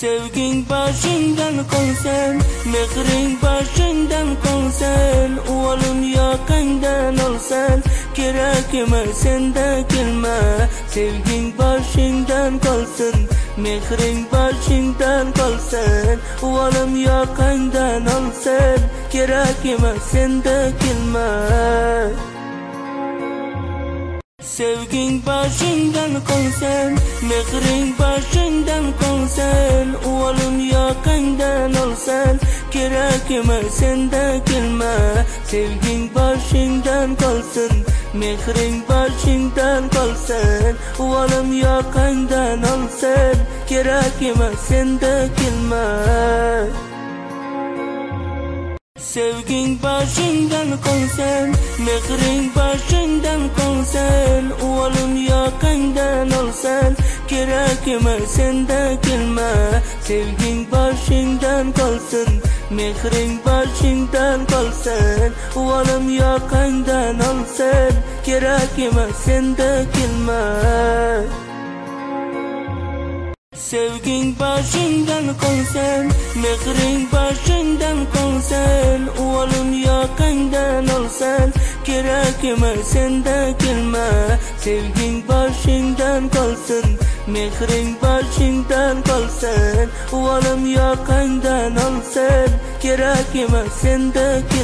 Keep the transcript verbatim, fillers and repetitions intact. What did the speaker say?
Sevging boshingdan qolsin, mehring boshingdan qolsin, o'lim yoqangdan olsan, kerak emas senda kelma. Sevging boshingdan qolsin, mehring boshingdan qolsin, o'lim yoqangdan olsan, kerak emas senda kelma. Sevging boshingdan qolsin, mehring boshingdan qolsin, o'lim yoqangdan olsan, kerak emas senda kelma. Sevging boshingdan qolsin, mehring boshingdan qolsin, o'lim yoqangdan olsan, kerak emas senda kelma. Sevging boshingdan qolsin, mehring boshingdan qolsin, o'lim yoqangdan olsan, kerak emas senda kelma. Sevging boshingdan qolsin, mehring boshingdan qolsin, o'lim yoqangdan olsan, kerak emas senda kelma. Sevging boshingdan qolsin, mehring boshingdan qolsin, o'lim yoqangdan olsan, kerak emas senda kelma. Sevging boshingdan qolsin, mehring boshingdan qolsin, o'lim yoqangdan olsan, kerak emas senda kelma.